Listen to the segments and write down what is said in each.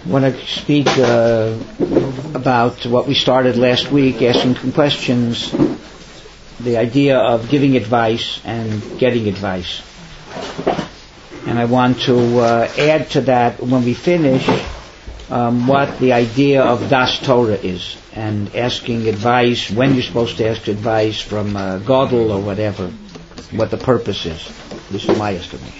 want to speak about what we started last week, asking some questions, the idea of giving advice and getting advice. And I want to add to that, when we finish, what the idea of Das Torah is, and asking advice, when you're supposed to ask advice from Gadol or whatever, what the purpose is. This is my estimation.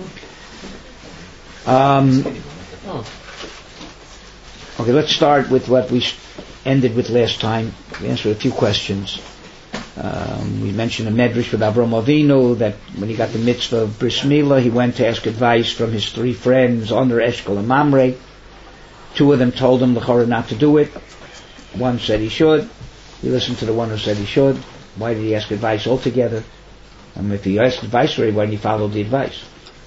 Okay, let's start with what we ended with last time. We answered a few questions. We mentioned a medrash with Avraham Avinu, that when he got the mitzvah of Bris Milah, he went to ask advice from his three friends, Oner, Eshkol, and Mamre. Two of them told him l'chorah not to do it. One said he should. He listened to the one who said he should. Why did he ask advice altogether? If he asked advice already, why didn't he follow the advice?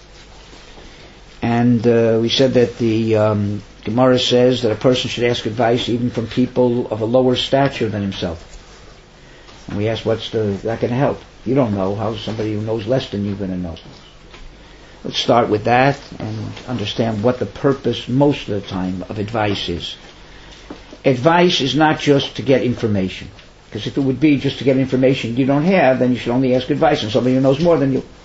And we said that the Gemara says that a person should ask advice even from people of a lower stature than himself. And we asked, what's that going to help? You don't know. How's somebody who knows less than you going to know? Let's start with that and understand what the purpose most of the time of advice is. Advice is not just to get information. Because if it would be just to get information you don't have, then you should only ask advice from somebody who knows more than you.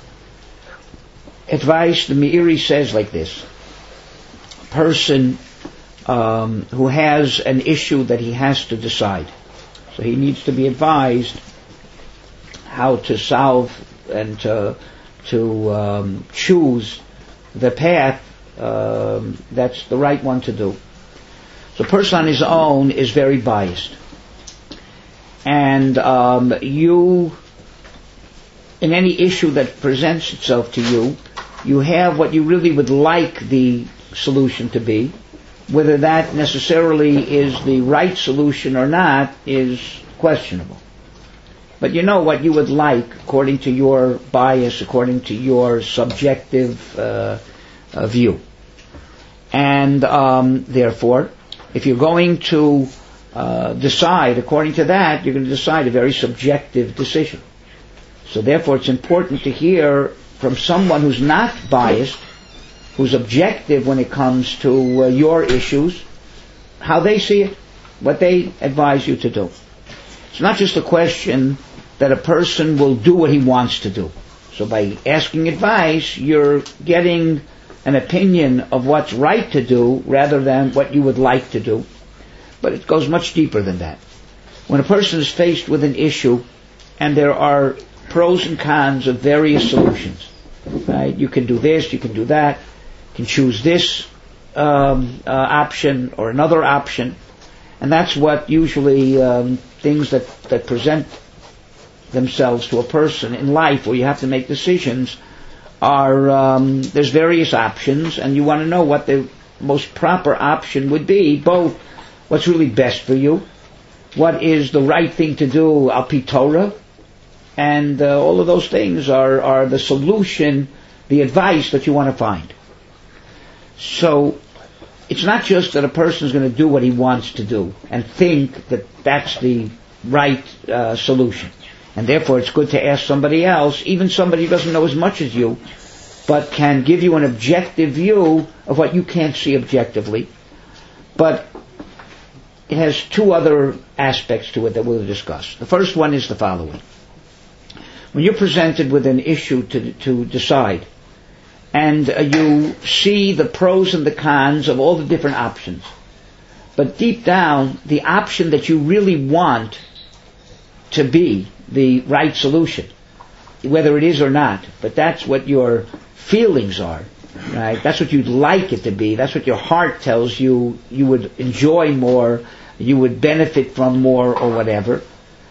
Advice, the Meiri says like this. A person who has an issue that he has to decide. So he needs to be advised how to solve and to choose the path that's the right one to do. So a person on his own is very biased. And you, in any issue that presents itself to you, you have what you really would like the solution to be. Whether that necessarily is the right solution or not is questionable. But you know what you would like according to your bias, according to your subjective view. And therefore, if you're going to decide according to that, you're going to decide a very subjective decision. So therefore it's important to hear from someone who's not biased, who's objective when it comes to your issues, how they see it, what they advise you to do. It's not just a question that a person will do what he wants to do. So by asking advice, you're getting an opinion of what's right to do rather than what you would like to do. But it goes much deeper than that. When a person is faced with an issue and there are pros and cons of various solutions, right? You can do this, you can do that, you can choose this option or another option, and that's what usually things that present themselves to a person in life where you have to make decisions are there's various options, and you want to know what the most proper option would be, both what's really best for you, what is the right thing to do al pi Torah, and all of those things are the solution, the advice that you want to find. So it's not just that a person is going to do what he wants to do and think that that's the right solution. And therefore it's good to ask somebody else, even somebody who doesn't know as much as you, but can give you an objective view of what you can't see objectively. But it has two other aspects to it that we'll discuss. The first one is the following. When you're presented with an issue to decide, and you see the pros and the cons of all the different options, but deep down, the option that you really want to be the right solution, whether it is or not, but that's what your feelings are, right? That's what you'd like it to be. That's what your heart tells you you would enjoy more, you would benefit from more, or whatever.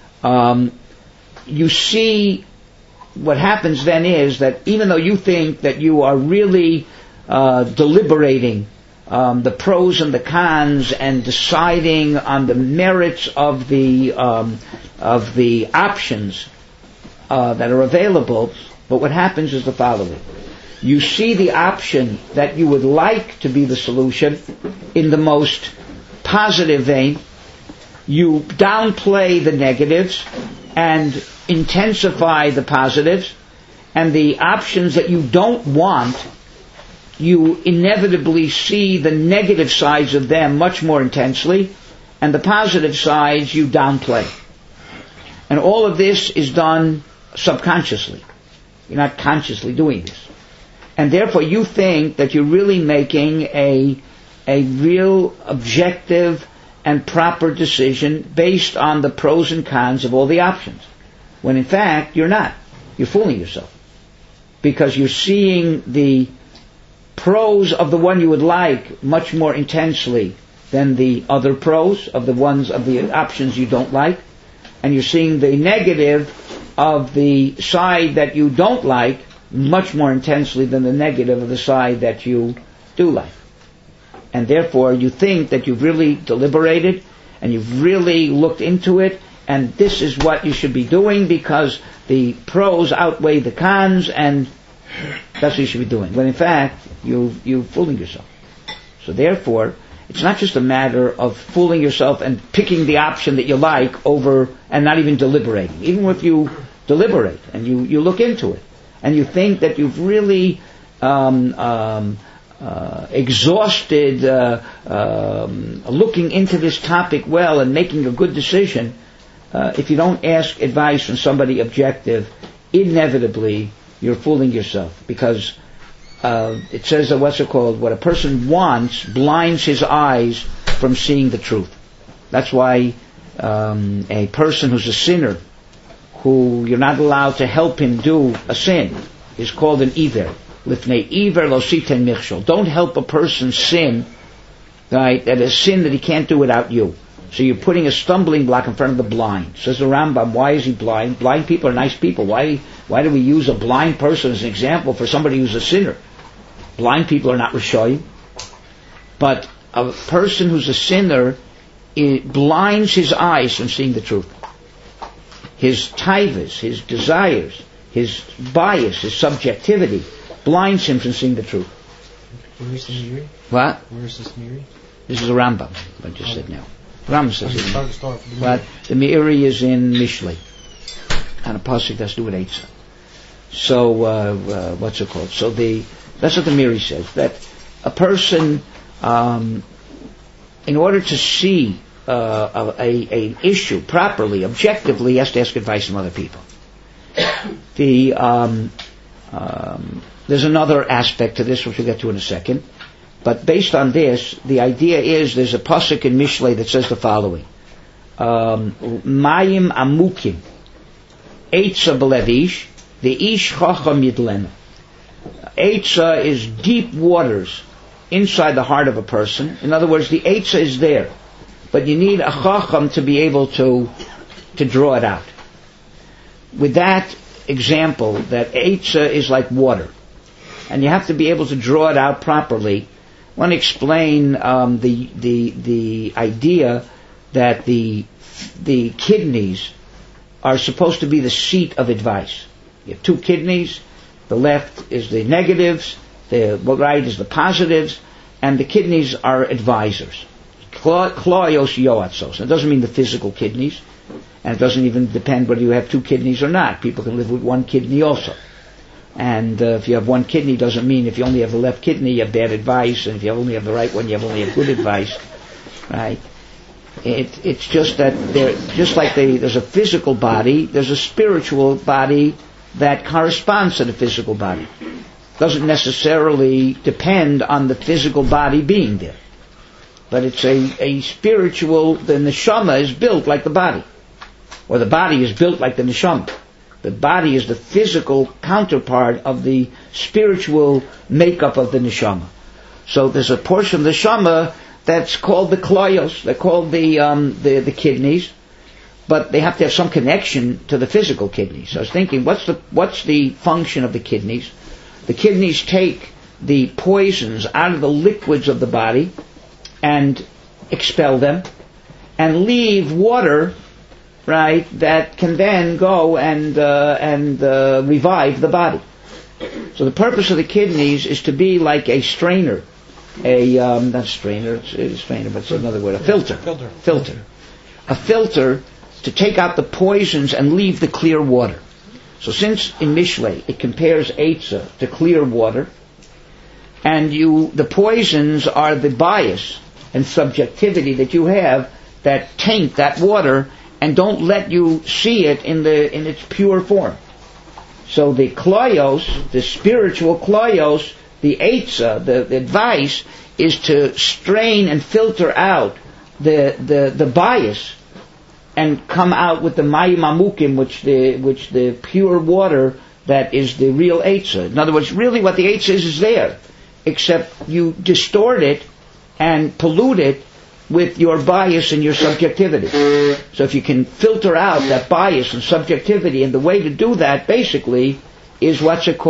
You see, what happens then is that even though you think that you are really deliberating the pros and the cons and deciding on the merits of the options that are available, but what happens is the following. You see the option that you would like to be the solution in the most positive vein. You downplay the negatives and intensify the positives, and the options that you don't want you inevitably see the negative sides of them much more intensely, and the positive sides you downplay. And all of this is done subconsciously. You're not consciously doing this. And therefore you think that you're really making a real objective and proper decision based on the pros and cons of all the options. When in fact, you're not. You're fooling yourself. Because you're seeing the pros of the one you would like much more intensely than the other pros of the options you don't like. And you're seeing the negative of the side that you don't like much more intensely than the negative of the side that you do like. And therefore you think that you've really deliberated and you've really looked into it, and this is what you should be doing because the pros outweigh the cons, and that's what you should be doing. When in fact, you're fooling yourself. So therefore, it's not just a matter of fooling yourself and picking the option that you like over and not even deliberating. Even if you deliberate and you look into it and you think that you've really exhausted looking into this topic well and making a good decision, if you don't ask advice from somebody objective, inevitably you're fooling yourself, because it says that what a person wants blinds his eyes from seeing the truth. That's why a person who's a sinner, who you're not allowed to help him do a sin, is called an iver. Lifnei iver lo siten michshol. Don't help a person sin, right? That is sin that he can't do without you. So you're putting a stumbling block in front of the blind. Says the Rambam, why is he blind? Blind people are nice people. Why do we use a blind person as an example for somebody who's a sinner? Blind people are not Rishoyim. But a person who's a sinner, it blinds his eyes from seeing the truth. His taivas, his desires, his bias, his subjectivity blinds him from seeing the truth. Where's the Miri? What? Where's this Miri? This is a Rambam, I just said now. Rambam says it. But the Meiri is in Mishlei. And a pasuk that's to do with Eitzah. So, what's it called? So that's what the Meiri says. That a person, in order to see an issue properly, objectively, has to ask advice from other people. There's another aspect to this, which we'll get to in a second. But based on this, the idea is there's a pasuk in Mishlei that says the following: Mayim amukim, Eitzah b'levish, the ish chacham yidlena. Eitzah is deep waters inside the heart of a person. In other words, the Eitzah is there, but you need a chacham to be able to draw it out. With that example, that Eitzah is like water, and you have to be able to draw it out properly. I want to explain the idea that the kidneys are supposed to be the seat of advice. You have two kidneys. The left is the negatives, the right is the positives, and the kidneys are advisors. Kloios yoatzos. It doesn't mean the physical kidneys, and it doesn't even depend whether you have two kidneys or not. People can live with one kidney also. And if you have one kidney, doesn't mean if you only have the left kidney, you have bad advice, and if you only have the right one, you only have good advice, right? It's just that just like there's a physical body, there's a spiritual body that corresponds to the physical body. Doesn't necessarily depend on the physical body being there, but it's a spiritual. The neshama is built like the body, or the body is built like the neshama. The body is the physical counterpart of the spiritual makeup of the neshama. So there's a portion of the neshama that's called the kloyos. They're called the kidneys, but they have to have some connection to the physical kidneys. So I was thinking, what's the function of the kidneys? The kidneys take the poisons out of the liquids of the body and expel them, and leave water, right, that can then go and revive the body. So the purpose of the kidneys is to be like a strainer, not a strainer, it's a strainer, but it's another word, a filter. A filter to take out the poisons and leave the clear water. So since in Mishlei it compares Eitzah to clear water, And the poisons are the bias and subjectivity that you have that taint that water and don't let you see it in its pure form. So the kloyos, the spiritual kloyos, the eitzah, the advice, is to strain and filter out the bias and come out with the mayim amukim, which the pure water that is the real eitzah. In other words, really what the eitzah is there, except you distort it and pollute it with your bias and your subjectivity. So if you can filter out that bias and subjectivity, and the way to do that basically is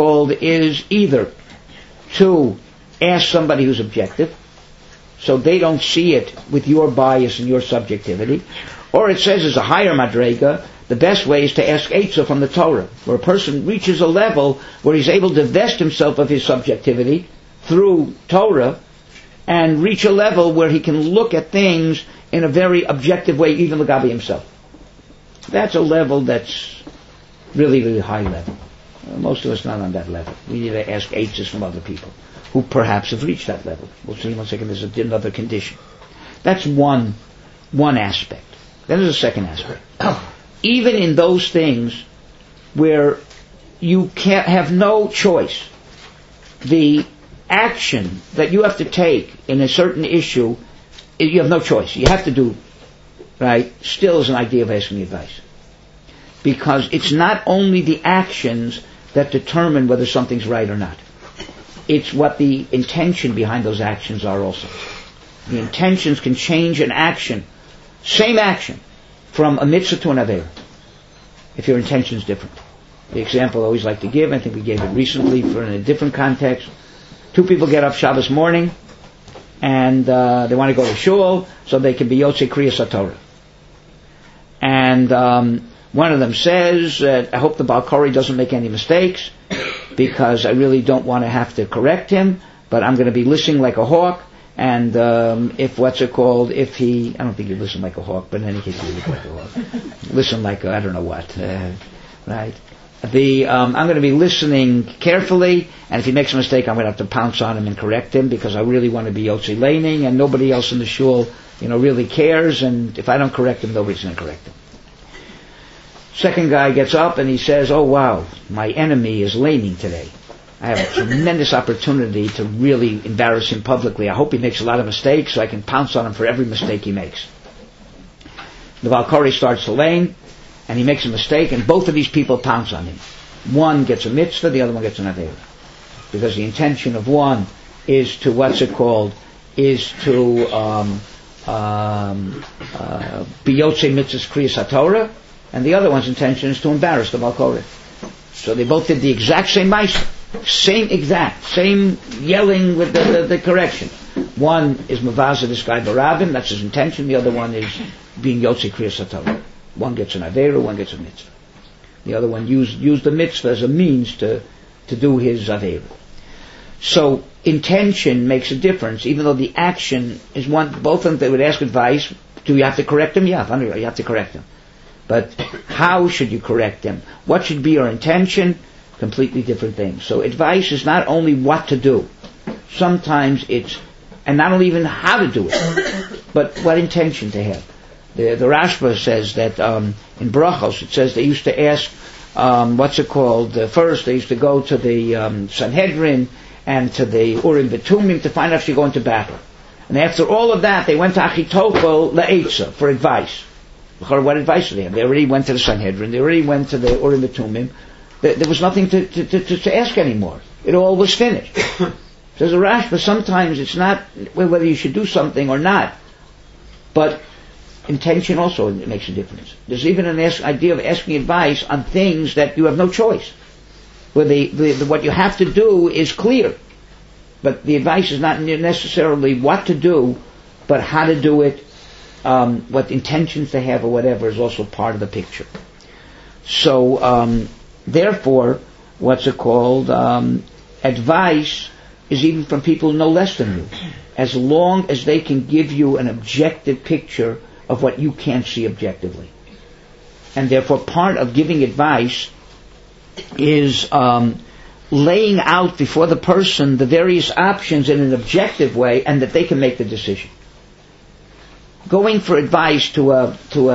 is either to ask somebody who's objective, so they don't see it with your bias and your subjectivity, or it says as a higher madrega, the best way is to ask Eitzah from the Torah, where a person reaches a level where he's able to divest himself of his subjectivity through Torah, and reach a level where he can look at things in a very objective way, even Lagabi himself. That's a level that's really, really high level. Most of us not on that level. We need to ask Eitzahs from other people who perhaps have reached that level. We'll see in 1 second. There's another condition. That's one aspect. Then there's a second aspect. Even in those things where you can't have no choice, the action that you have to take in a certain issue, you have no choice. You have to do, right? Still is an idea of asking advice. Because it's not only the actions that determine whether something's right or not. It's what the intention behind those actions are also. The intentions can change an action, same action, from a mitzvah to an aveira, if your intention is different. The example I always like to give, I think we gave it recently in a different context. Two people get up Shabbos morning, and they want to go to shul, so they can be Yotzei Kriyas HaTorah. And one of them says, I hope the Baal Kori doesn't make any mistakes, because I really don't want to have to correct him, but I'm going to be listening like a hawk, and if he, I don't think you listen like a hawk, but in any case you look like a hawk. Listen like I don't know what, right? I'm going to be listening carefully, and if he makes a mistake, I'm going to have to pounce on him and correct him, because I really want to be Yotzei Leining, and nobody else in the shul, really cares, and if I don't correct him, nobody's going to correct him. Second guy gets up and he says, oh wow, my enemy is Leining today. I have a tremendous opportunity to really embarrass him publicly. I hope he makes a lot of mistakes so I can pounce on him for every mistake he makes. The Baal Kori starts to lane, and he makes a mistake, and both of these people pounce on him. One gets a mitzvah, the other one gets an aveira. Because the intention of one is to, is to be Yotzei Mitzvahs Kriyas HaTorah, and the other one's intention is to embarrass the Baal Kori. So they both did the exact same ma'aseh, same yelling with the correction. One is Mavaza this guy Barabin, that's his intention. The other one is being Yotzei Kriyas HaTorah. One gets an aveira, one gets a mitzvah. The other one used the mitzvah as a means to do his aveira. So intention makes a difference, even though the action is one. Both of them, they would ask advice. Do you have to correct him? Yeah, you have to correct him. But how should you correct him? What should be your intention? Completely different things. So advice is not only what to do. Sometimes and not only even how to do it, but what intention to have. The Rashba says that in Brachos, it says they used to ask, first they used to go to the Sanhedrin and to the Urim V'Tumim to find out if you're going to battle. And after all of that, they went to Achitophel Le'etzah for advice. What advice did they have? They already went to the Sanhedrin, they already went to the Urim V'Tumim. There was nothing to ask anymore. It all was finished. Says the Rashba, sometimes it's not whether you should do something or not, but intention also makes a difference. There's even an idea of asking advice on things that you have no choice, where what you have to do is clear, but the advice is not necessarily what to do, but how to do it, what intentions to have or whatever is also part of the picture. So therefore, advice is even from people no less than you, as long as they can give you an objective picture of what you can't see objectively. And therefore part of giving advice is laying out before the person the various options in an objective way, and that they can make the decision. Going for advice to a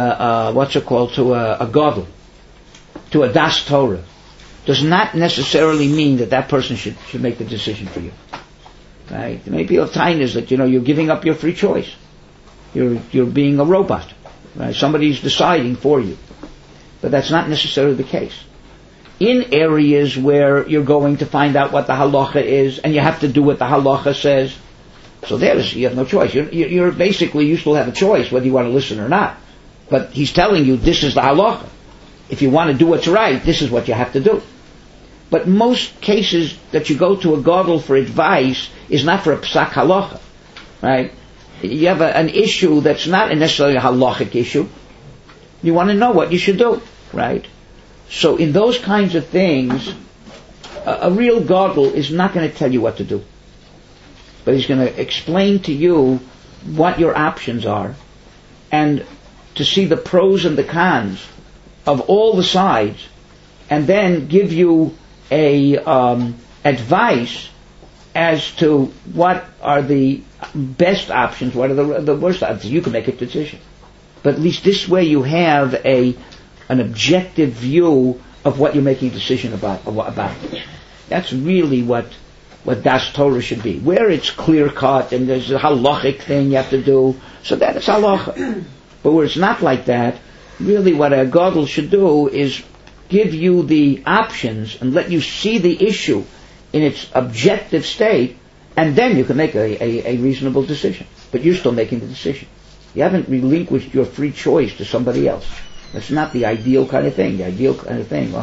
gadol, to a das Torah, does not necessarily mean that person should make the decision for you. Right? There may be a time is that you're giving up your free choice. You're being a robot. Right? Somebody's deciding for you, but that's not necessarily the case. In areas where you're going to find out what the halacha is, and you have to do what the halacha says, so you have no choice. You're basically, you still have a choice whether you want to listen or not. But he's telling you this is the halacha. If you want to do what's right, this is what you have to do. But most cases that you go to a gadol for advice is not for a psak halacha, right? You have an issue that's not necessarily a halachic issue. You want to know what you should do, right? So in those kinds of things, a real gadol is not going to tell you what to do, but he's going to explain to you what your options are, and to see the pros and the cons of all the sides, and then give you a advice as to what are the best options, what are the worst options. You can make a decision, but at least this way you have an objective view of what you're making a decision about. That's really what das Torah should be. Where it's clear cut and there's a halachic thing you have to do, so that is halacha. But where it's not like that, really what a gadol should do is give you the options and let you see the issue in its objective state, and then you can make a reasonable decision. But you're still making the decision. You haven't relinquished your free choice to somebody else. That's not the ideal kind of thing. The ideal kind of thing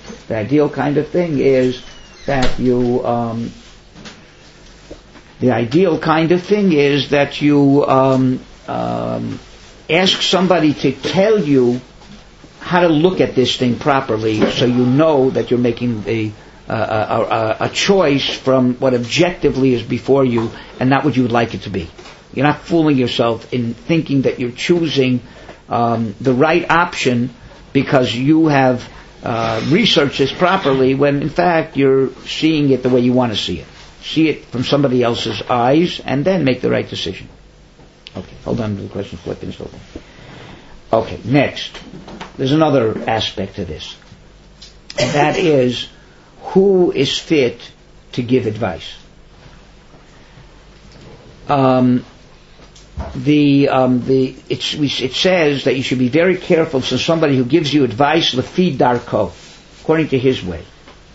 is that you ask somebody to tell you how to look at this thing properly, so you know that you're making a choice from what objectively is before you, and not what you would like it to be. You're not fooling yourself in thinking that you're choosing the right option because you have researched this properly, when in fact you're seeing it the way you want to see it. See it from somebody else's eyes, and then make the right decision. Okay, hold on to the question, flipping and so forth. Okay, next. There's another aspect to this. And that is, who is fit to give advice? It says that you should be very careful for somebody who gives you advice lefi darko, according to his way.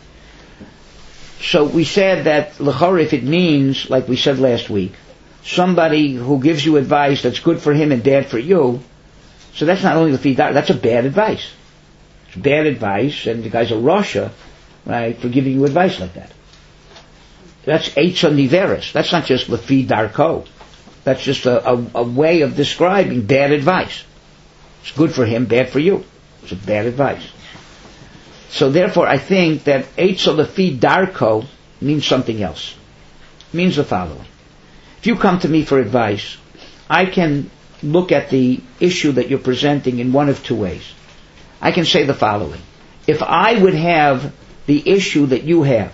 So we said that l'chor, if it means, like we said last week, somebody who gives you advice that's good for him and bad for you, so that's not only lefi darko, that's a bad advice. It's bad advice, and the guy's a rasha, right, for giving you advice like that. That's eitzah niveris. That's not just lefi darko. That's just a way of describing bad advice. It's good for him, bad for you. It's a bad advice. So therefore I think that eitzah lefi darko means something else. It means the following. If you come to me for advice, I can look at the issue that you're presenting in one of two ways. I can say the following. If I would have the issue that you have,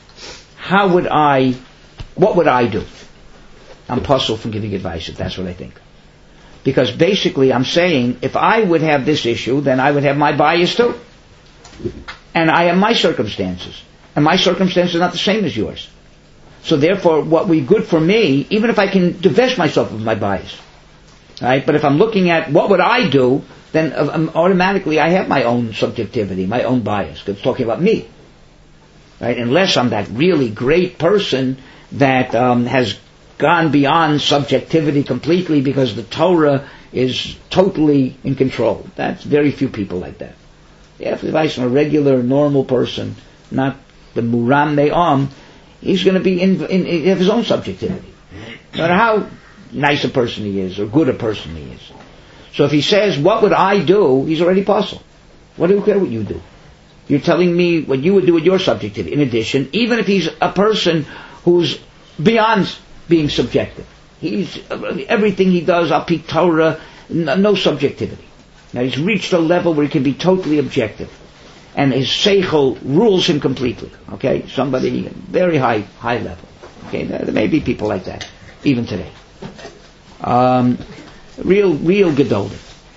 what would I do? I'm puzzled from giving advice if that's what I think. Because basically I'm saying, if I would have this issue, then I would have my bias too. And I have my circumstances. And my circumstances are not the same as yours. So therefore, what would be good for me, even if I can divest myself of my bias, right? But if I'm looking at what would I do, then automatically I have my own subjectivity, my own bias, because it's talking about me. Right? Unless I'm that really great person that has gone beyond subjectivity completely because the Torah is totally in control. That's very few people like that. If advice from a regular, normal person, not the Muram Me'am, he's going to be have his own subjectivity. No matter how nice a person he is or good a person he is. So if he says, what would I do? He's already puzzled. What do you care what you do? You're telling me what you would do with your subjectivity. In addition, even if he's a person who's beyond being subjective, he's everything he does, al pi Torah, no subjectivity. Now he's reached a level where he can be totally objective. and his seichel rules him completely. Okay, somebody very high level. Okay, there may be people like that even today. Real gedolim.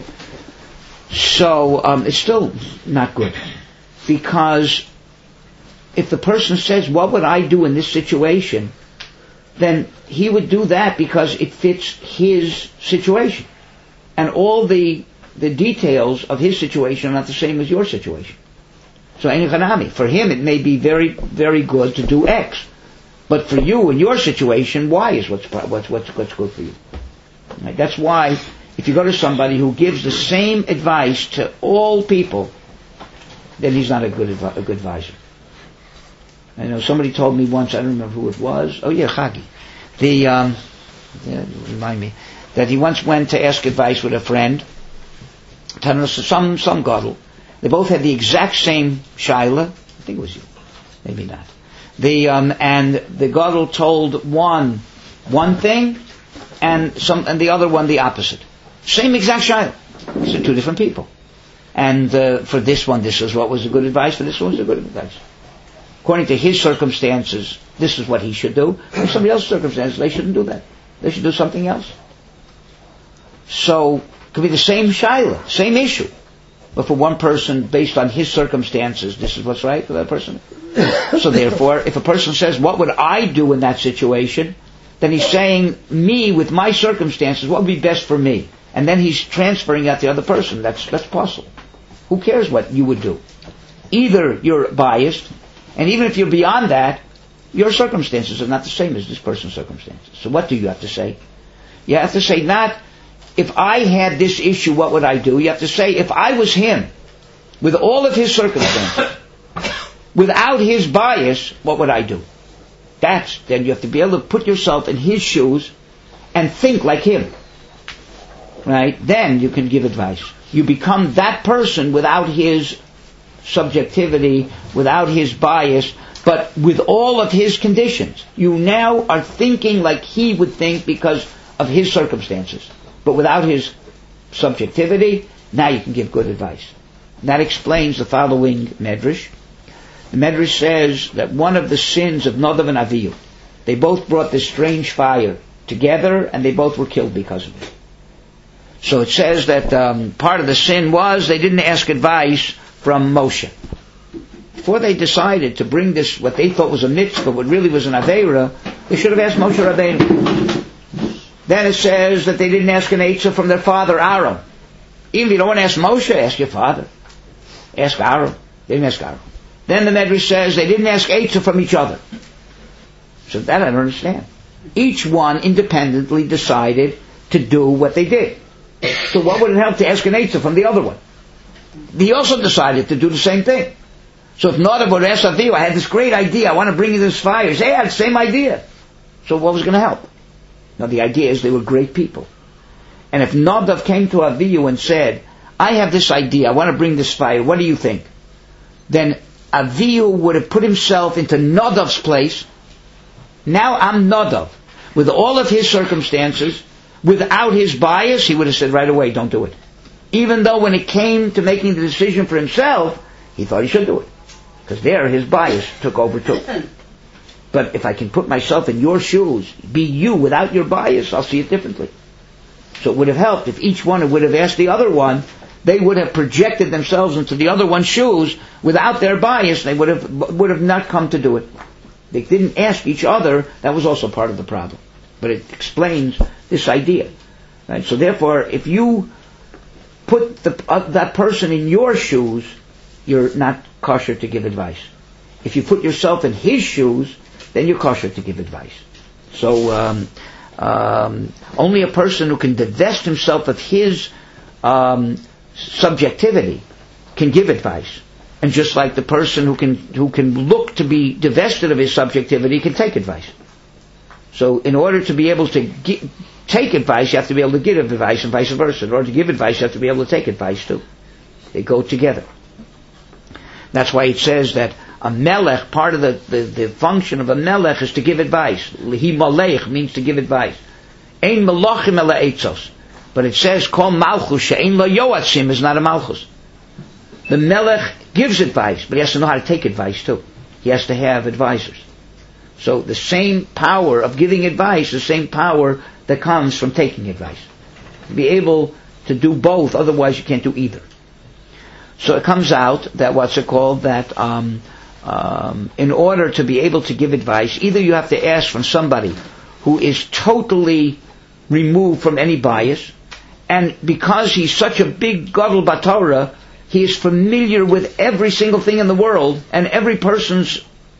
So it's still not good, because if the person says, "What would I do in this situation?" then he would do that because it fits his situation, and all the details of his situation are not the same as your situation. So for him it may be very, very good to do X, but for you in your situation, Y is what's good for you. Right? That's why if you go to somebody who gives the same advice to all people, then he's not a good advisor. I know somebody told me once, I don't remember who it was. Oh yeah, Chagi. Remind me that he once went to ask advice with a friend. Some gadol. They both had the exact same shaila. I think it was you, maybe not. And the gadol told one thing, and the other one the opposite. Same exact shaila. These are two different people. And for this one, this is what was a good advice. For this one, was a good advice. According to his circumstances, this is what he should do. For somebody else's circumstances, they shouldn't do that. They should do something else. So, it could be the same shaila, same issue. But for one person, based on his circumstances, this is what's right for that person. So therefore, if a person says, "What would I do in that situation?" then he's saying, "Me, with my circumstances, what would be best for me?" And then he's transferring that to the other person. That's possible. Who cares what you would do? Either you're biased, and even if you're beyond that, your circumstances are not the same as this person's circumstances. So what do you have to say? You have to say not, "If I had this issue, what would I do?" You have to say, "If I was him, with all of his circumstances, without his bias, what would I do?" Then you have to be able to put yourself in his shoes and think like him. Right? Then you can give advice. You become that person without his subjectivity, without his bias, but with all of his conditions. You now are thinking like he would think because of his circumstances. But without his subjectivity, now you can give good advice. That explains the following medrash. The medrash says that one of the sins of Nadav and Avihu, they both brought this strange fire together and they both were killed because of it. So it says that part of the sin was they didn't ask advice from Moshe. Before they decided to bring this, what they thought was a mitzvah, what really was an aveira, they should have asked Moshe Rabbeinu. Then it says that they didn't ask an eitzah from their father Aaron. Even if you don't want to ask Moshe, ask your father. Ask Aaron. They didn't ask Aaron. Then the Medrash says they didn't ask eitzah from each other. So that I don't understand. Each one independently decided to do what they did. So what would it help to ask an eitzah from the other one? He also decided to do the same thing. So if Nadav would ask Avihu, "I had this great idea, I want to bring you this fire." He said, "Hey, I had the same idea." So what was going to help? Now the idea is they were great people. And if Nadav came to Avihu and said, "I have this idea, I want to bring this fire, what do you think?" then Avihu would have put himself into Nadav's place. Now I'm Nadav. With all of his circumstances, without his bias, he would have said right away, "Don't do it." Even though when it came to making the decision for himself, he thought he should do it. Because there his bias took over too. But if I can put myself in your shoes, be you without your bias, I'll see it differently. So it would have helped if each one would have asked the other one, they would have projected themselves into the other one's shoes without their bias, they would have not come to do it. They didn't ask each other, that was also part of the problem. But it explains this idea. Right? So therefore, if you put that person in your shoes, you're not kosher to give advice. If you put yourself in his shoes, then you're kosher to give advice. So only a person who can divest himself of his subjectivity can give advice. And just like the person who can look to be divested of his subjectivity can take advice. So in order to be able to take advice, you have to be able to give advice, and vice versa. In order to give advice, you have to be able to take advice too. They go together. That's why it says that a melech, part of the function of a melech is to give advice. Lihi malech means to give advice. Ein melachim ela eitzos. But it says, kol malchus she'ein lo yoatzim is not a malchus. The Melech gives advice, but he has to know how to take advice too. He has to have advisors. So the same power of giving advice, the same power that comes from taking advice. Be able to do both, otherwise you can't do either. So it comes out that in order to be able to give advice, either you have to ask from somebody who is totally removed from any bias, and because he's such a big gadol b'Torah, he is familiar with every single thing in the world and every person's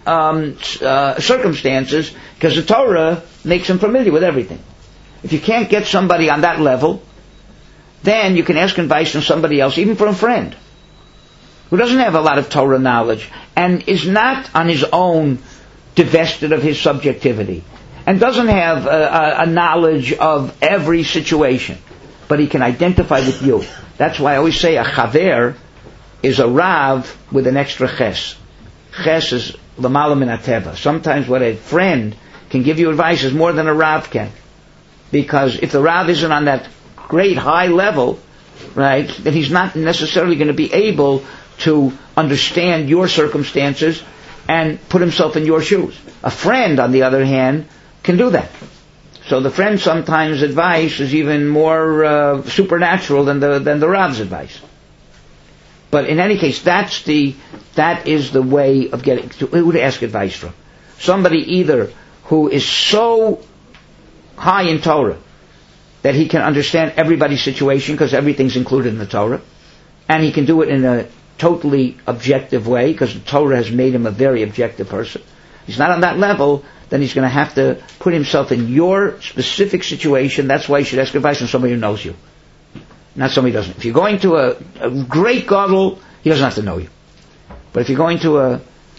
circumstances, because the Torah makes him familiar with everything. If you can't get somebody on that level, then you can ask advice from somebody else, even from a friend, who doesn't have a lot of Torah knowledge and is not on his own divested of his subjectivity and doesn't have a knowledge of every situation, but he can identify with you. That's why I always say a chaver is a rav with an extra ches. Ches is l'mala min hateva. Sometimes what a friend can give you advice is more than a rav can. Because if the rav isn't on that great high level, right, then he's not necessarily going to be able to understand your circumstances and put himself in your shoes. A friend, on the other hand, can do that. So the friend's sometimes advice is even more supernatural than the Rav's advice. But in any case, that is the way of getting who to ask advice from. Somebody either who is so high in Torah that he can understand everybody's situation because everything's included in the Torah, and he can do it in a totally objective way because the Torah has made him a very objective person. He's not on that level, then he's going to have to put himself in your specific situation. That's why you should ask advice from somebody who knows you, not somebody who doesn't. If you're going to a great gadol, he doesn't have to know you. But if you're going to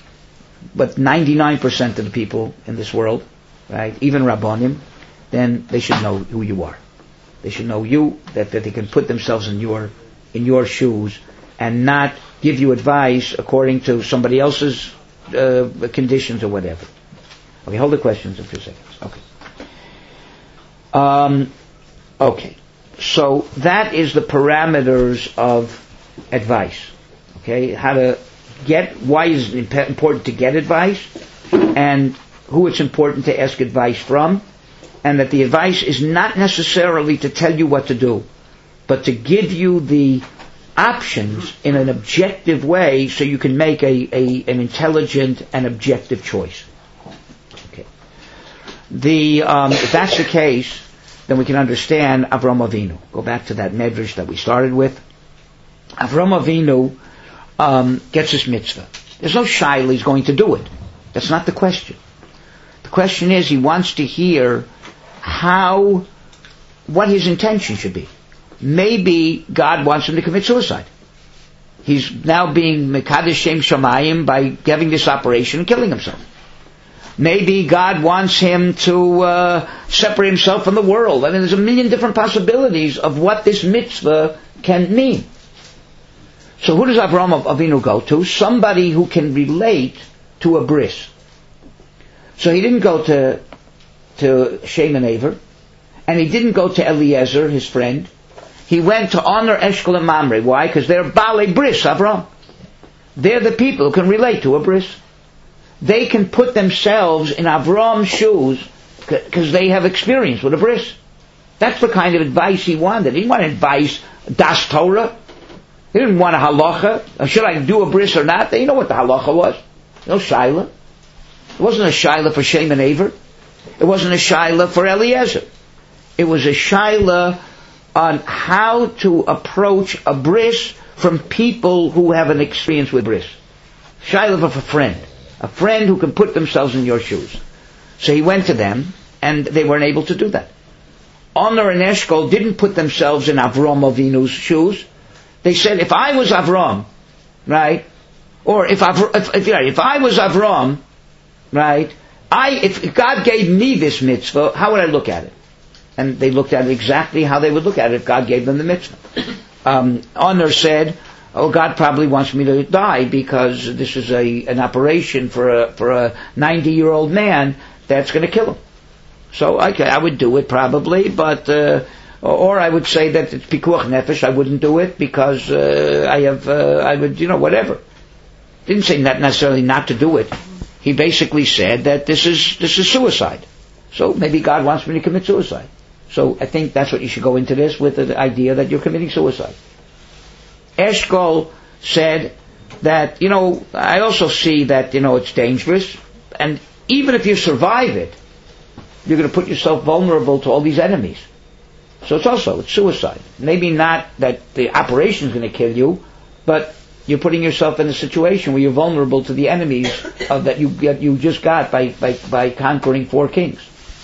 99% of the people in this world, right, even Rabbonim, then they should know who you are. They should know you, that they can put themselves in your shoes and not give you advice according to somebody else's conditions or whatever. Okay, hold the questions in a few seconds. Okay. Okay. So that is the parameters of advice. Okay, why is it important to get advice, and who it's important to ask advice from, and that the advice is not necessarily to tell you what to do, but to give you the options in an objective way so you can make an intelligent and objective choice. Okay. If that's the case, then we can understand Avram Avinu. Go back to that medrash that we started with. Avram Avinu gets his mitzvah. There's no shaila he's going to do it. That's not the question. The question is he wants to hear what his intention should be. Maybe God wants him to commit suicide. He's now being Mekadesh Shem Shamayim by having this operation and killing himself. Maybe God wants him to separate himself from the world. I mean, there's a million different possibilities of what this mitzvah can mean. So who does Avraham Avinu go to? Somebody who can relate to a bris. So he didn't go to Shem and Aver, and he didn't go to Eliezer, his friend. He went to honor Eshkol and Mamre. Why? Because they're Balei Bris, Avram. They're the people who can relate to a bris. They can put themselves in Avram's shoes because they have experience with a bris. That's the kind of advice he wanted. He didn't want advice, Das Torah. He didn't want a halacha. Should I do a bris or not? They know what the halacha was. No shaila. It wasn't a shaila for Shem and Aver. It wasn't a shaila for Eliezer. It was a shaila on how to approach a bris from people who have an experience with bris. Shaila of a friend who can put themselves in your shoes. So he went to them, and they weren't able to do that. Honor and Eshkol didn't put themselves in Avram Avinu's shoes. They said, if I was Avram, right, or if I was Avram, right, if God gave me this mitzvah, how would I look at it? And they looked at it exactly how they would look at it if God gave them the mitzvah. Honor said, oh, God probably wants me to die because this is an operation for a 90-year-old man that's going to kill him. So I would do it probably, but Or I would say that it's pikuach nefesh. I wouldn't do it because I would, whatever. Didn't say not necessarily not to do it. He basically said that this is suicide. So maybe God wants me to commit suicide. So I think that's what you should go into this with, the idea that you're committing suicide. Eshkol said that, I also see that, it's dangerous. And even if you survive it, you're going to put yourself vulnerable to all these enemies. So it's suicide. Maybe not that the operation is going to kill you, but you're putting yourself in a situation where you're vulnerable to the enemies that you just got by conquering 4 kings.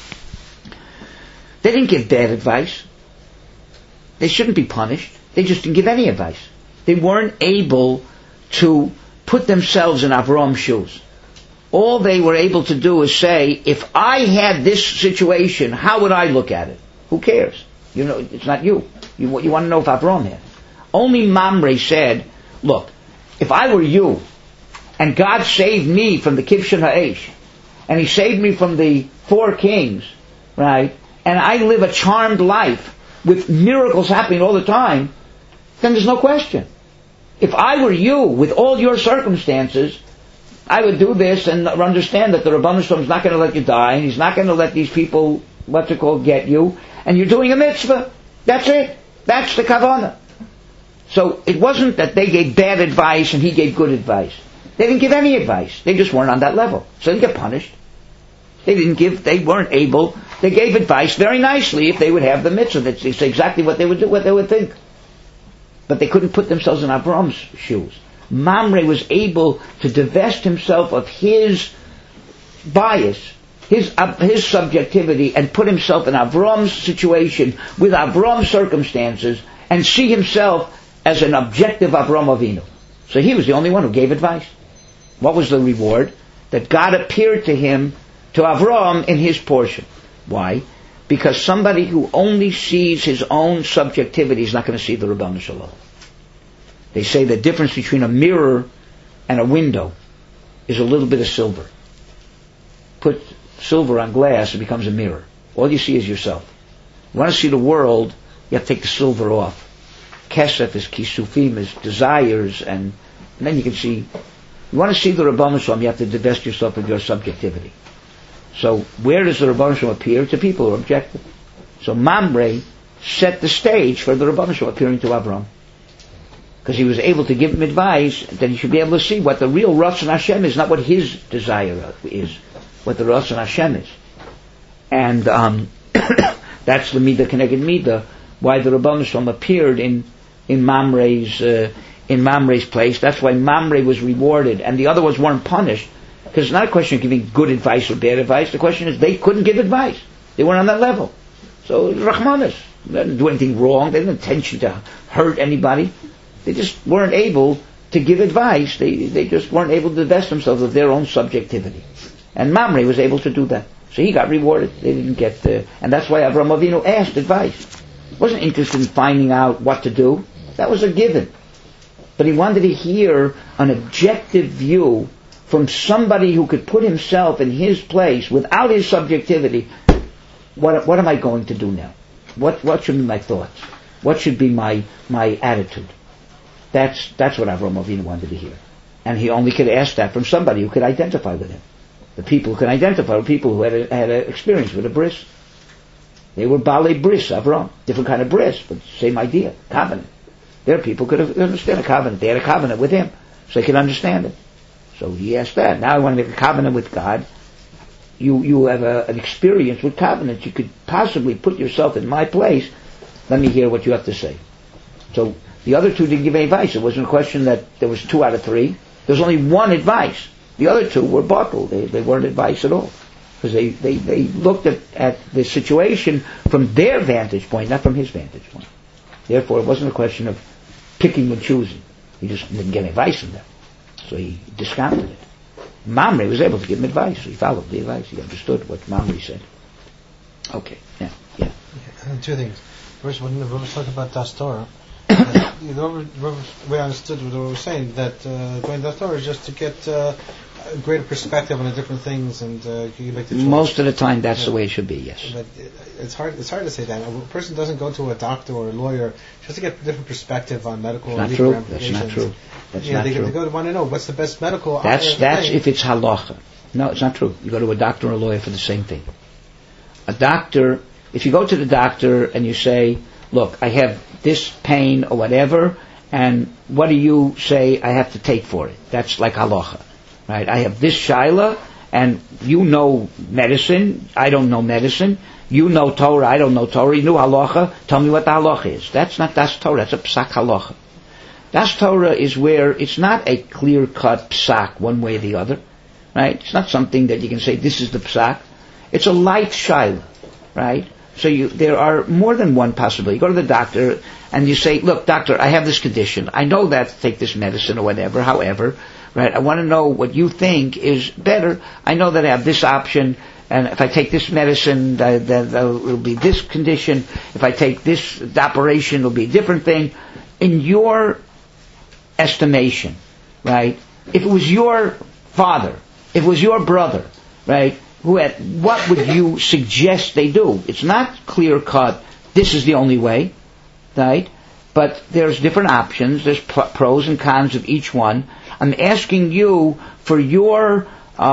They didn't give bad advice. They shouldn't be punished. They just didn't give any advice. They weren't able to put themselves in Avram's shoes. All they were able to do is say, if I had this situation, how would I look at it? Who cares? It's not you. You want to know if Avram had. Only Mamre said, look, if I were you, and God saved me from the Kibshan Ha'esh, and He saved me from the 4 kings, right, and I live a charmed life with miracles happening all the time, then there's no question. If I were you, with all your circumstances, I would do this and understand that the Rebbeinu Shalom is not going to let you die, and He's not going to let these people, get you, and you're doing a mitzvah. That's it. That's the kavanah. So it wasn't that they gave bad advice and he gave good advice. They didn't give any advice. They just weren't on that level. So they didn't get punished. They weren't able. They gave advice very nicely if they would have the mitzvah. That's exactly what they would do, what they would think. But they couldn't put themselves in Avram's shoes. Mamre was able to divest himself of his bias, his subjectivity, and put himself in Avram's situation with Avram's circumstances and see himself as an objective Avram Avinu. So he was the only one who gave advice. What was the reward? That God appeared to him, to Avram, in his portion. Why? Because somebody who only sees his own subjectivity is not going to see the Rebbeinu Shalom. They say the difference between a mirror and a window is a little bit of silver. Put silver on glass, it becomes a mirror. All you see is yourself. You want to see the world, you have to take the silver off. Kesef is kisufim, is desires, and then you can see. You want to see the Rebbeinu Shalom, you have to divest yourself of your subjectivity. So where does the Rebbeinu Shalom appear? To people who are objective. So Mamre set the stage for the Rebbeinu Shalom appearing to Avram. Because he was able to give him advice that he should be able to see what the real Ratzon Hashem is, not what his desire is, what the Ratzon Hashem is. And that's the Midah Keneged Midah, why the Rebbeinu Shalom appeared in Mamre's place. That's why Mamre was rewarded, and the other ones weren't punished. Because it's not a question of giving good advice or bad advice. The question is they couldn't give advice. They weren't on that level. So Rahmanis, they didn't do anything wrong. They didn't intention to hurt anybody. They just weren't able to give advice. They just weren't able to divest themselves of their own subjectivity. And Mamre was able to do that. So he got rewarded. They didn't get and that's why Avraham Avinu asked advice. He wasn't interested in finding out what to do. That was a given. But he wanted to hear an objective view from somebody who could put himself in his place without his subjectivity. What am I going to do now? What should be my thoughts? What should be my attitude? That's what Avraham Avinu wanted to hear. And he only could ask that from somebody who could identify with him. The people who could identify were people who had an experience with a bris. They were Balei Bris, Avraham. Different kind of bris, but same idea. Covenant. Their people could understand a covenant. They had a covenant with him, so they could understand it. So he asked that. Now I want to make a covenant with God. You have an experience with covenants. You could possibly put yourself in my place. Let me hear what you have to say. So the other two didn't give any advice. It wasn't a question that there was 2 out of 3. There was only one advice. The other 2 were batal. They weren't advice at all. Because they looked at the situation from their vantage point, not from his vantage point. Therefore, it wasn't a question of picking and choosing. He just didn't get advice from them. So he discounted it. Mamre was able to give him advice. So he followed the advice. He understood what Mamre said. Okay, yeah. 2 things. First, when the Rebbe was talking about Das Torah, the way I understood what they were saying, that going to Das Torah is just to get a greater perspective on the different things, and you make the choice. Most of the time, that's the way it should be. Yes. But it's hard. It's hard to say that a person doesn't go to a doctor or a lawyer just to get a different perspective on medical and legal ramifications. That's not true. That's not true. They want to know what's the best medical. That's if it's halacha. No, it's not true. You go to a doctor or a lawyer for the same thing. A doctor, if you go to the doctor and you say, "Look, I have this pain or whatever," and what do you say I have to take for it? That's like halacha, right? I have this shaila, and you know medicine, I don't know medicine. You know Torah, I don't know Torah. You know halacha, tell me what the halacha is. That's not das Torah, that's a psak halacha. Das Torah is where it's not a clear-cut psak one way or the other, right? It's not something that you can say, this is the psak. It's a light shaila, right? So there are more than one possibility. You go to the doctor and you say, look, doctor, I have this condition. I know that to take this medicine or whatever, however, right? I want to know what you think is better. I know that I have this option, and if I take this medicine, then it'll be this condition. If I take this operation, it'll be a different thing. In your estimation, right? If it was your father, if it was your brother, right? What would you suggest they do? It's not clear cut, this is the only way, right? But there's different options, there's pros and cons of each one. I'm asking you for your,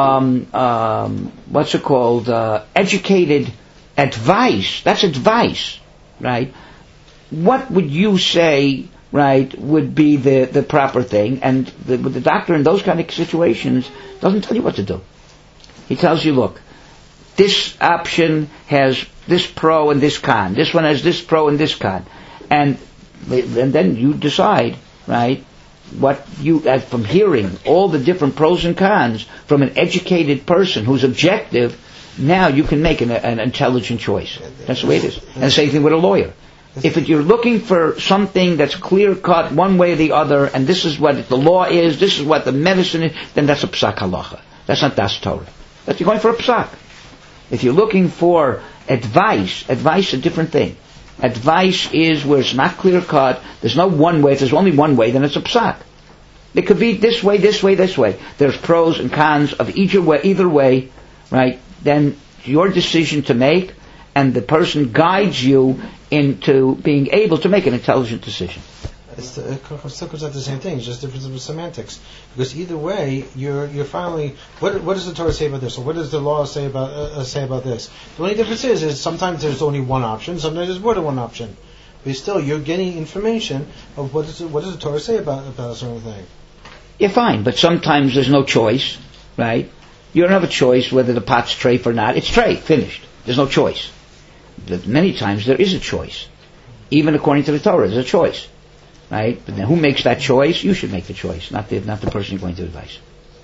educated advice. That's advice, right? What would you say, right, would be the proper thing? And the doctor in those kind of situations doesn't tell you what to do. He tells you, look, this option has this pro and this con. This one has this pro and this con. And then you decide, right, what you, from hearing all the different pros and cons from an educated person who's objective, now you can make an intelligent choice. That's the way it is. And the same thing with a lawyer. If you're looking for something that's clear-cut one way or the other, and this is what the law is, this is what the medicine is, then that's a psak halacha. That's not das Torah. You're going for a psak. If you're looking for advice is a different thing. Advice is where it's not clear-cut, there's no one way. If there's only one way, then it's a psak. It could be this way, this way, this way. There's pros and cons of either way, right? Then your decision to make, and the person guides you into being able to make an intelligent decision. It still comes out the same thing. It's just difference of semantics. Because either way, you're finally. What does the Torah say about this, or what does the law say about this? The only difference is sometimes there's only one option, sometimes there's more than one option. But still, you're getting information of what does the Torah say about a certain thing. Yeah, fine, but sometimes there's no choice, right? You don't have a choice whether the pot's treif or not. It's treif, finished. There's no choice. But many times there is a choice. Even according to the Torah, there's a choice. Right? But then who makes that choice? You should make the choice, not the person you're going to advise.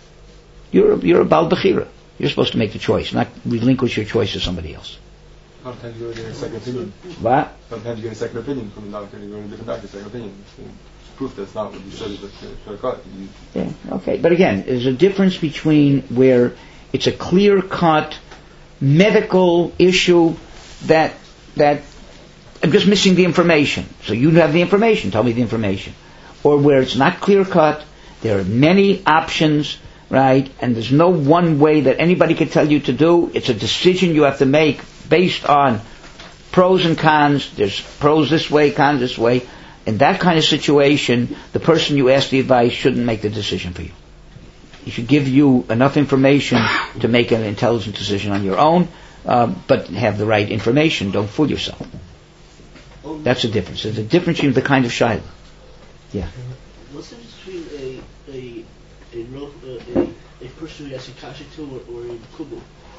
You're a Baal Bechira. You're supposed to make the choice, not relinquish your choice to somebody else. Sometimes you get a second opinion. What? Sometimes you get a second opinion from the doctor, you go to a different doctor, second opinion. It's proof that's not what you said is the cut. Yeah, okay. But again, there's a difference between where it's a clear-cut medical issue that I'm just missing the information. So you have the information, tell me the information. Or where it's not clear-cut, there are many options, right? And there's no one way that anybody can tell you to do. It's a decision you have to make based on pros and cons. There's pros this way, cons this way. In that kind of situation, the person you ask the advice shouldn't make the decision for you. He should give you enough information to make an intelligent decision on your own, but have the right information. Don't fool yourself. That's the difference. There's a difference in the kind of shayla. Yeah. What's the difference between a person who has a kasha too or a kubul?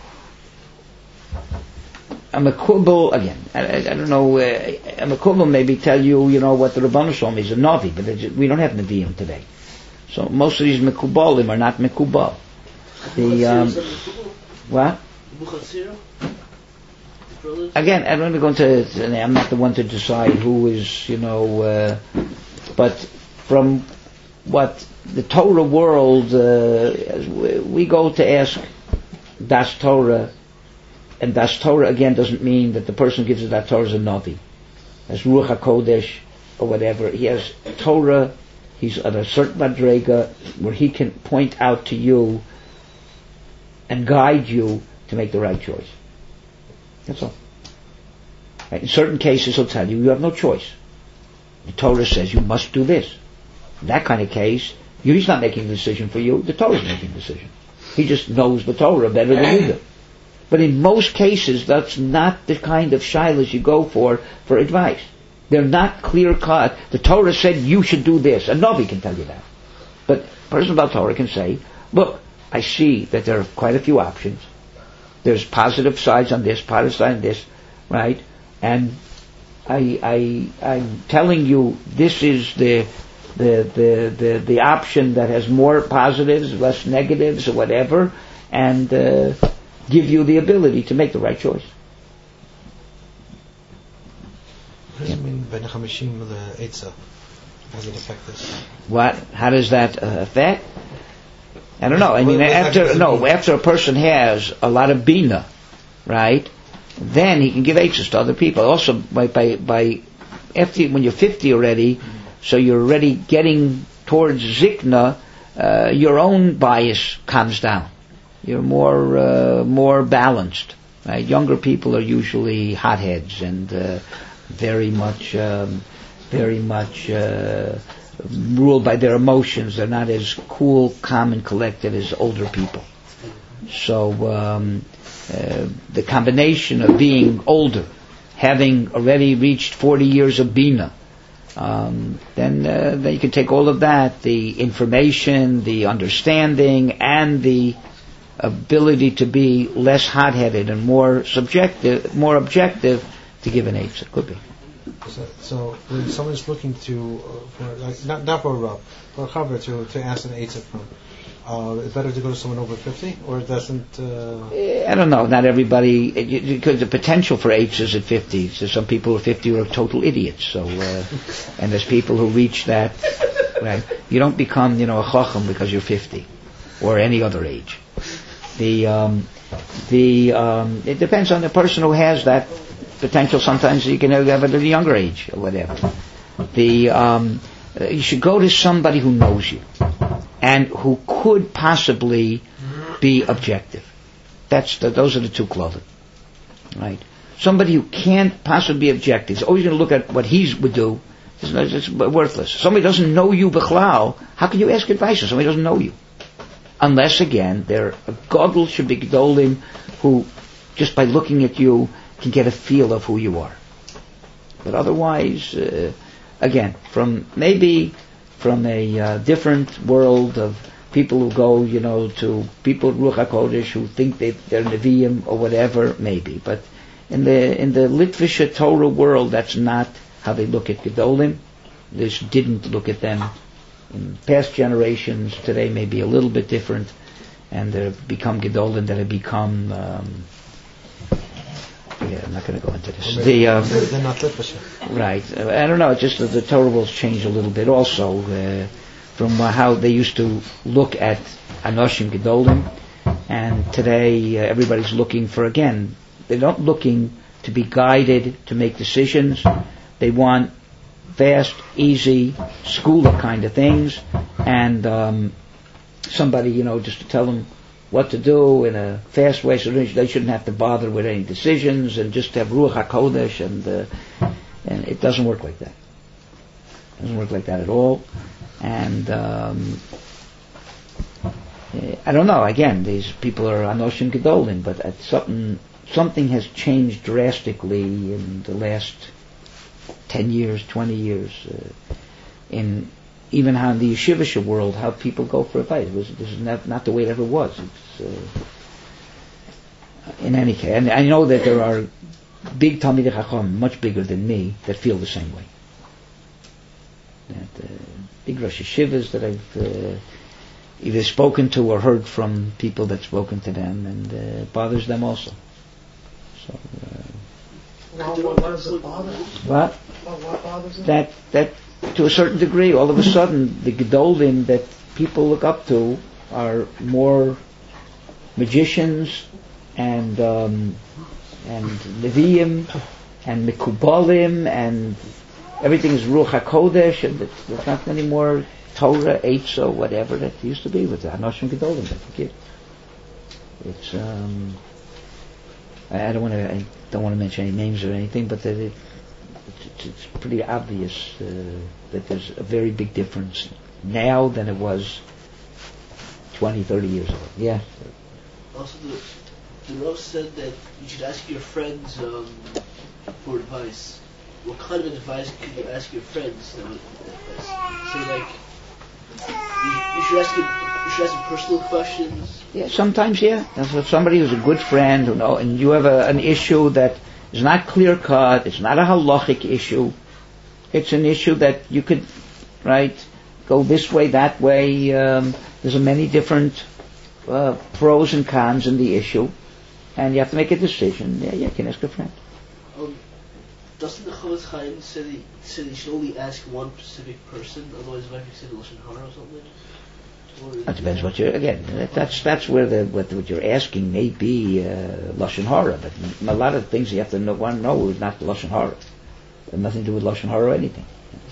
A makubal, again, I don't know, a makubal maybe tell you, what the Rabbanu Shalom is, a Navi, but we don't have Naviim today. So most of these mekubalim are not mekubal. What? Again, I don't go into. I'm not the one to decide who is, but from what the Torah world, we go to ask Das Torah, and Das Torah again doesn't mean that the person who gives us that Torah is a Navi, as Ruach HaKodesh or whatever. He has Torah. He's at a certain madrega where he can point out to you and guide you to make the right choice. That's all. Right? In certain cases, he'll tell you you have no choice. The Torah says you must do this. In that kind of case, he's not making the decision for you. The Torah is making the decision. He just knows the Torah better than you do. But in most cases, that's not the kind of shilas you go for advice. They're not clear cut. The Torah said you should do this. A Navi can tell you that. But a person about Torah can say, look, I see that there are quite a few options. There's positive sides on this, positive side on this, right? And I'm telling you this is the option that has more positives, less negatives, or whatever, and give you the ability to make the right choice. What does it mean Ben Chamishim Eitzah? How does it affect this? What? How does that affect? I don't know. I mean, after a person has a lot of bina, right? Then he can give eitzes to other people. Also, by after when you're 50 already, so you're already getting towards zikna, your own bias comes down. You're more balanced. Right? Younger people are usually hotheads and very much ruled by their emotions. They're not as cool, calm, and collected as older people. So the combination of being older, having already reached 40 years of bina, then you can take all of that, the information, the understanding, and the ability to be less hot-headed and more objective to give an eitzah. Could be. So when someone's looking to for not for a rub, for a chaver to ask an eitzah from, it's better to go to someone over 50, or it doesn't. I don't know. Not everybody, because the potential for eitzahs at 50. So some people who are 50 are total idiots. So and there's people who reach that. Right? You don't become a chacham because you're 50 or any other age. It depends on the person who has that potential. Sometimes you can have it at a younger age or whatever. You should go to somebody who knows you and who could possibly be objective. Those are the two clothing, right? Somebody who can't possibly be objective is always going to look at what he would do. It's worthless. Somebody doesn't know you b'chlal. How can you ask advice if somebody doesn't know you? Unless again, they're a gadol should be gedolim who just by looking at you can get a feel of who you are. But otherwise, again, from a different world of people who go, to people Ruach HaKodesh who think they're Nevi'im or whatever, maybe. But in the Litvisha Torah world, that's not how they look at gedolim. They didn't look at them in past generations. Today may be a little bit different, and they've become gedolim that have become. I'm not going to go into this. They're not Litvisha. Right. I don't know. It's just that the Torah will change a little bit also from how they used to look at Anoshim Gedolim, and today everybody's looking for, again, they're not looking to be guided to make decisions. They want fast, easy, schooler kind of things, and somebody, just to tell them what to do in a fast way, so they shouldn't have to bother with any decisions, and just have Ruach HaKodesh, and it doesn't work like that. It doesn't work like that at all. And I don't know. Again, these people are Anoshim Gedolim, but something has changed drastically in the last 10 years, 20 years, in even how in the yeshivish world, how people go for advice. This is not the way it ever was. It's, in any case, and I know that there are big Talmidei Chacham, much bigger than me, that feel the same way. That big Rosh Yeshivas that I've either spoken to or heard from people that's spoken to them, and it bothers them also. So. What does it bother? What? What bothers them? That to a certain degree, all of a sudden, the gedolim that people look up to are more magicians and nevi'im and mikubalim, and everything is Ruach HaKodesh, and there's not any more Torah, Eitzah, whatever that used to be with the Hanoshim Gedolim that we give. It's I don't want to mention any names or anything, but that it's pretty obvious that there's a very big difference now than it was 20, 30 years ago. Yeah. Also, the Rav said that you should ask your friends for advice. What kind of advice could you ask your friends? Say like, you should ask them personal questions. Yeah, sometimes, yeah. If somebody who's a good friend, and you have an issue that is not clear cut, it's not a halachic issue, it's an issue that you could, go this way, that way. There's many different pros and cons in the issue, and you have to make a decision. Yeah, you can ask a friend. Doesn't the Chavetz Chaim say that you should only ask one specific person, otherwise if you say the Lashon Hara or something? That depends what you're, again, that's where what you're asking may be Lashon Hara, but a lot of things you have to want to know is not the Lashon Hara. It has nothing to do with Lashon Hara or anything.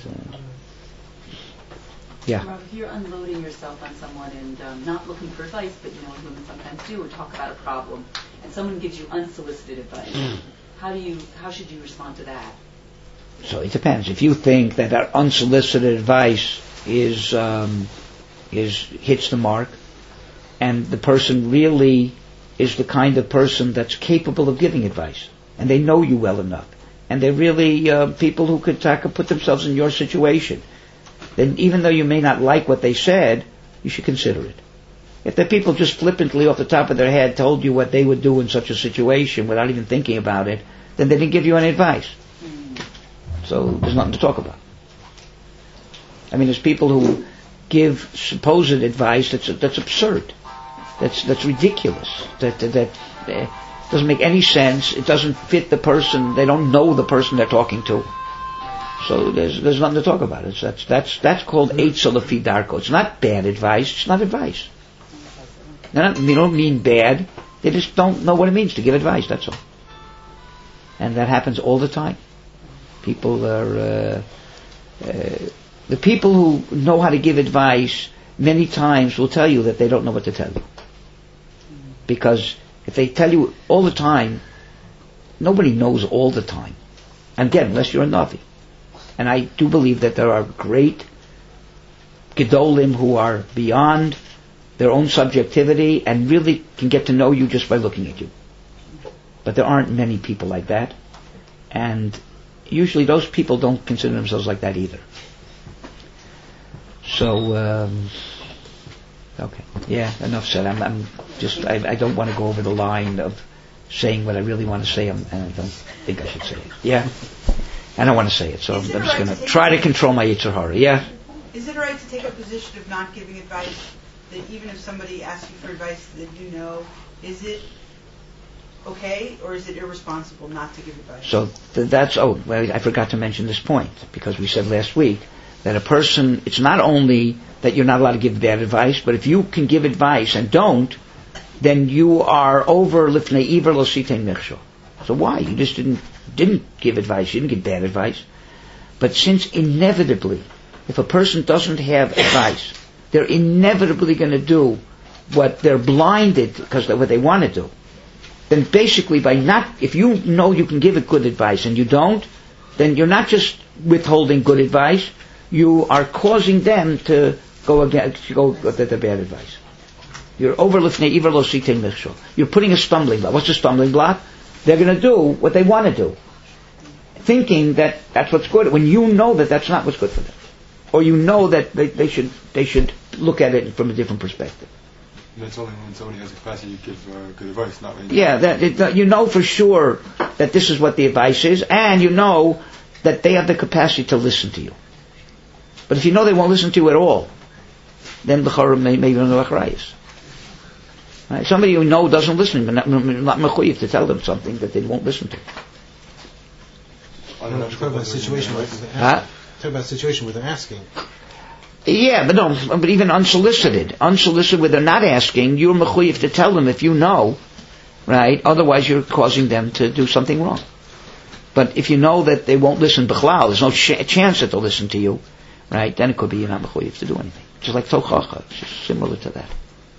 Yeah. Rav, if you're unloading yourself on someone and not looking for advice, but women sometimes do, or talk about a problem, and someone gives you unsolicited advice, how should you respond to that? So it depends. If you think that our unsolicited advice is hits the mark, and the person really is the kind of person that's capable of giving advice, and they know you well enough, and they're really people who could put themselves in your situation, then even though you may not like what they said, you should consider it. If the people just flippantly off the top of their head told you what they would do in such a situation without even thinking about it, then they didn't give you any advice. So there's nothing to talk about. I mean, there's people who give supposed advice that's absurd, that's ridiculous, that doesn't make any sense. It doesn't fit the person. They don't know the person they're talking to. So there's nothing to talk about. That's called Eitzel Lefi Darko. It's not bad advice. It's not advice. They don't mean bad. They just don't know what it means to give advice. That's all. And that happens all the time. People are the people who know how to give advice many times will tell you that they don't know what to tell you. Because if they tell you all the time, nobody knows all the time. And again, unless you're a Navi. And I do believe that there are great Gedolim who are beyond their own subjectivity and really can get to know you just by looking at you. But there aren't many people like that. And usually those people don't consider themselves like that either. So, okay. Yeah, enough said. I don't want to go over the line of saying what I really want to say, and I don't think I should say it. Yeah? I don't want to say it, so I'm just going to try to control my Yetzer Hara. Yeah? Is it right to take a position of not giving advice, that even if somebody asks you for advice that is it okay, or is it irresponsible not to give advice? So I forgot to mention this point, because we said last week that a person, it's not only that you're not allowed to give bad advice, but if you can give advice and don't, then you are over lifnei iver lo sitein michshol. So why? You just didn't give advice, you didn't give bad advice. But since inevitably, if a person doesn't have advice, they're inevitably going to do what they're blinded because of what they want to do. Then basically if you know you can give it good advice and you don't, then you're not just withholding good advice, you are causing them to go with the bad advice. You're over lifnei iver lo sitein michshol. You're putting a stumbling block. What's a stumbling block? They're going to do what they want to do, thinking that that's what's good, when you know that that's not what's good for them. Or you know that they should look at it from a different perspective. That's only when somebody has a capacity to give good advice, not when you know for sure that this is what the advice is, and you know that they have the capacity to listen to you. But if you know they won't listen to you at all, then l'chara maybe no achrayus. Right? Somebody you know doesn't listen, but not mechuyev to tell them something that they won't listen to. Talk about a situation where they're asking. Yeah, but even unsolicited where they're not asking, you're mechuyev to tell them if you know, right? Otherwise you're causing them to do something wrong. But if you know that they won't listen b'chlal, there's no chance that they'll listen to you, right? Then it could be you're not mechuyev to do anything. Just like tochacha, it's just similar to that.